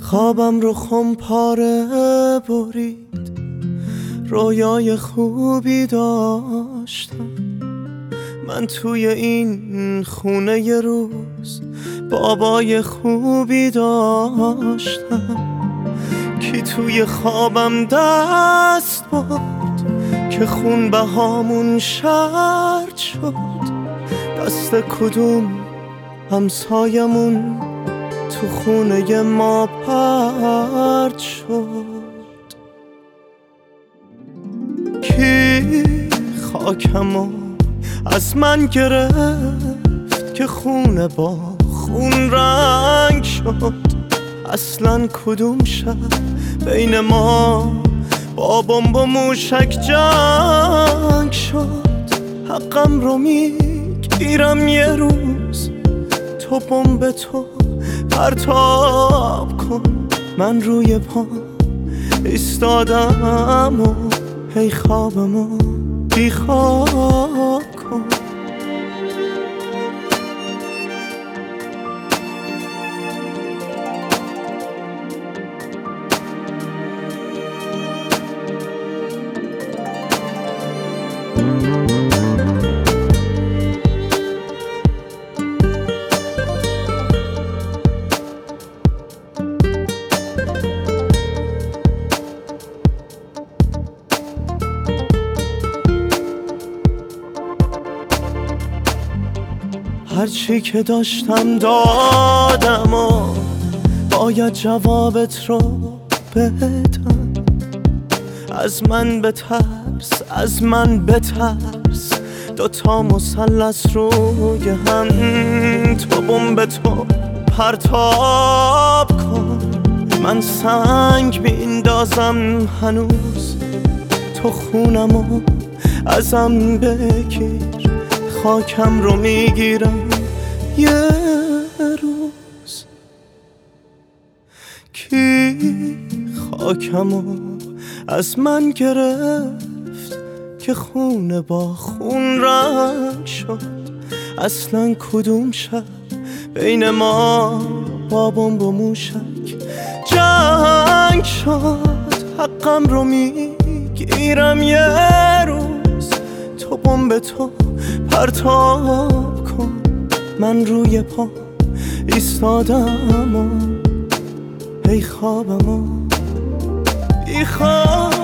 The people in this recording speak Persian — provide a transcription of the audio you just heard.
خوابم رو خمپاره برید، رویای خوبی داشتم من توی این خونه یه روز، بابای خوبی داشتم. کی توی خوابم دست برد که خون بهامون شرط شد، دست کدوم همسایمون تو خونه ما پرد شد. کی خاکمو از من گرفت که خونه با خون رنگ شد، اصلا کدوم شب بین ما با بمب و موشک جنگ شد. حقم رو میگیرم یه روز، تو بمب تو پرتاب کن. من روی پا ایستادم و هی خوابمو بیخواب کن. هرچی که داشتم دادم و باید جوابت رو بدم. از من بترس، از من بترس، دوتا مثلث روی هم. تو بمب تو پرتاب کن، من سنگ میندازم هنوز. تو خونمو ازم بگیر، خاکم رو میگیرم یه روز. کی خاکمو از من گرفت که خونه با خون رنگ شد، اصلا کدوم شب بین ما با بمب و موشک جنگ شد. حقم رو میگیرم یه روز، تو بمب تو پرتاب کن. من روی پا ایستادم و هی خوابمو بیخواب